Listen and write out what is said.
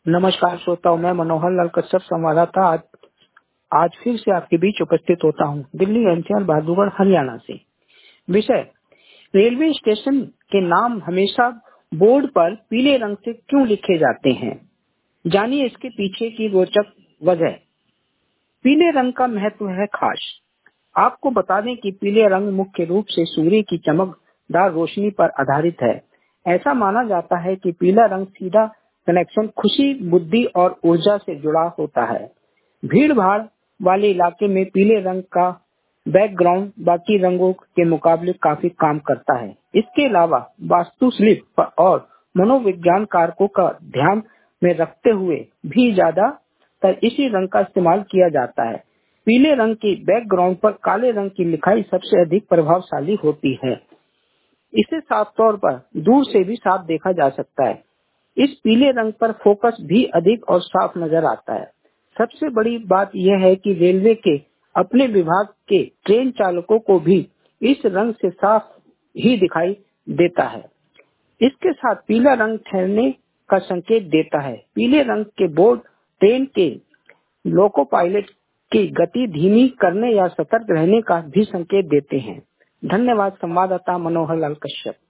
नमस्कार श्रोताओं, मैं मनोहर लाल कश्यप संवाददाता आज फिर से आपके बीच उपस्थित होता हूं, दिल्ली एनसीआर बहादुरगढ़ हरियाणा से। विषय: रेलवे स्टेशन के नाम हमेशा बोर्ड पर पीले रंग से क्यों लिखे जाते हैं? जानिए इसके पीछे की रोचक वजह। पीले रंग का महत्व है खास। आपको बता दें कि पीले रंग मुख्य रूप से सूर्य की चमकदार रोशनी पर आधारित है। ऐसा माना जाता है कि पीला रंग सीधा कनेक्शन खुशी, बुद्धि और ऊर्जा से जुड़ा होता है। भीड़ भाड़ वाले इलाके में पीले रंग का बैकग्राउंड बाकी रंगों के मुकाबले काफी काम करता है। इसके अलावा वास्तुशिल्प और मनोविज्ञान कारकों का ध्यान में रखते हुए भी ज्यादातर इसी रंग का इस्तेमाल किया जाता है। पीले रंग के बैकग्राउंड पर काले रंग की लिखाई सबसे अधिक प्रभावशाली होती है। इसे साफ तौर पर दूर से भी साफ देखा जा सकता है। इस पीले रंग पर फोकस भी अधिक और साफ नजर आता है। सबसे बड़ी बात यह है कि रेलवे के अपने विभाग के ट्रेन चालकों को भी इस रंग से साफ ही दिखाई देता है। इसके साथ पीला रंग ठहरने का संकेत देता है। पीले रंग के बोर्ड ट्रेन के लोको पायलट की गति धीमी करने या सतर्क रहने का भी संकेत देते हैं। धन्यवाद। संवाददाता मनोहर लाल कश्यप।